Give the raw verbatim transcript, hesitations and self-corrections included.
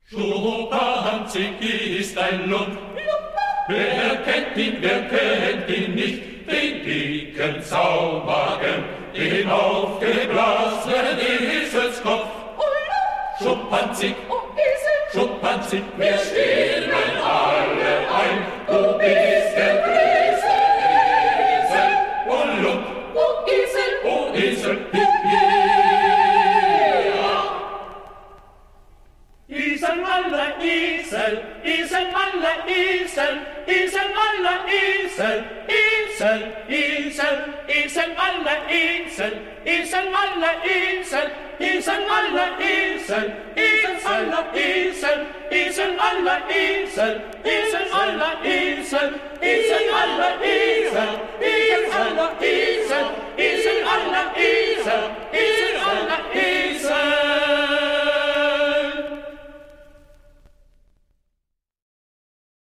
Schuppanzig ist ein Lump. Wer kennt ihn, wer kennt ihn nicht, den dicken Saumagen, den aufgeblasenen Eselskopf. Schuppanzig, Schuppanzig, wir stimmen alle ein, du bist der größte Esel. Oh Lump, oh Esel, oh Esel, hip, Esel alle Esel, Esel alle Esel, Esel alle Esel, Esel, Esel, Esel alle Esel, Esel alle Esel, Esel alle Esel, Esel alle Esel, Esel alle Esel, Esel alle Esel, Esel alle Esel, Esel alle Esel, Esel alle Esel, Esel alle Esel.